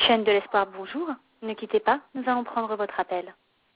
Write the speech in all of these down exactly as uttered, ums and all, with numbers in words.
Chaîne de l'espoir, bonjour. Ne quittez pas, nous allons prendre votre appel.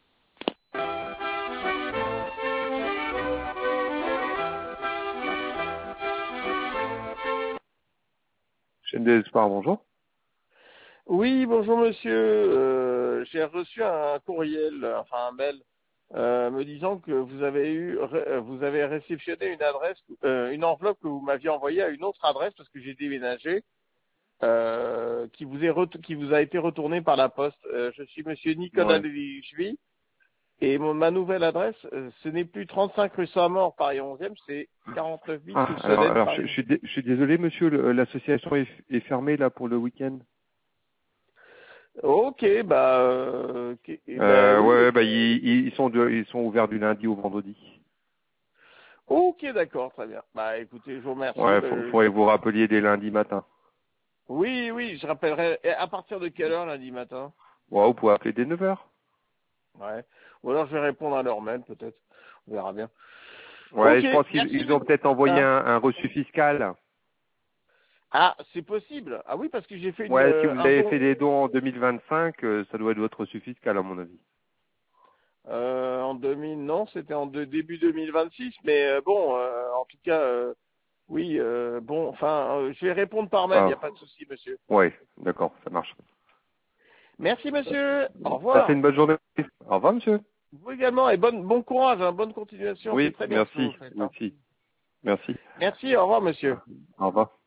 Chaîne de l'espoir, bonjour. Oui, bonjour monsieur. Euh, j'ai reçu un courriel, enfin un mail, euh, me disant que vous avez eu, vous avez réceptionné une adresse, euh, une enveloppe que vous m'aviez envoyée à une autre adresse parce que j'ai déménagé, euh, qui vous est ret- qui vous a été retournée par la poste. Euh, je suis monsieur Nicolas Ouais. Lévy et mon- ma nouvelle adresse, euh, ce n'est plus trente-cinq rue Saint-Maur Paris onzième, c'est quarante-neuf bis Ah, rue alors, Solène alors je, Paris je onzième. suis dé- je suis désolé, monsieur, le- l'association est, est fermée là pour le week-end. Ok, bah, euh, ok, eh ben Euh, oui. ouais, ouais, bah ils, ils ils sont de- ils sont ouverts du lundi au vendredi. Ok, d'accord, très bien. Bah écoutez, je vous remercie. Ouais, Bah, faut, je- faudrait vous rappeliez dès lundi matin. Oui, oui, je rappellerai. Et à partir de quelle heure lundi matin? Ouais, vous pouvez appeler dès neuf heures. Ouais. Ou alors je vais répondre à l'heure même, peut-être. On verra bien. Ouais, Ok, je pense qu'ils merci. ils ont monsieur. peut-être envoyé Hein un, un reçu fiscal. Ah, c'est possible. Ah oui, parce que j'ai fait une, Ouais, si euh, vous un avez don fait des dons en deux mille vingt-cinq, euh, ça doit être votre reçu fiscal à mon avis. euh, en deux mille. Non, c'était en de- début deux mille vingt-six. Mais euh, bon, euh, en tout cas, euh, oui. Euh, bon, enfin, euh, je vais répondre par mail. Il n'y Ah, a pas de souci, monsieur. ouais, d'accord, ça marche. Merci, monsieur. Au Passez revoir. une bonne journée. Au revoir, monsieur. Vous également et bonne, bon courage, hein, bonne continuation. C'est Oui, très bien ce que merci, vous faites. vous Hein. aussi. Merci. Merci. Au revoir, monsieur. Au revoir.